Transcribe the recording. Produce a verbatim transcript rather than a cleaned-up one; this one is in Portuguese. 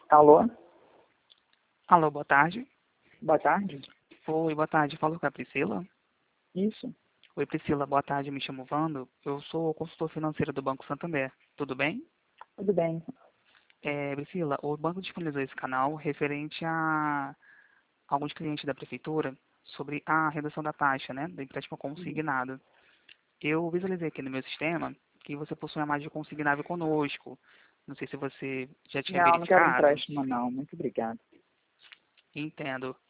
Alô? Alô, boa tarde. Boa tarde. Oi, boa tarde. Falo com a Priscila. Isso. Oi, Priscila, boa tarde. Me chamo Vando. Eu sou consultor financeiro do Banco Santander. Tudo bem? Tudo bem. É, Priscila, o banco disponibilizou esse canal referente a alguns clientes da prefeitura sobre a redução da taxa, né, do empréstimo consignado. Eu visualizei aqui no meu sistema que você possui a margem consignável conosco. Não sei se você já tinha Não, não quero verificado. empréstimo, não. Muito obrigado. Entendo.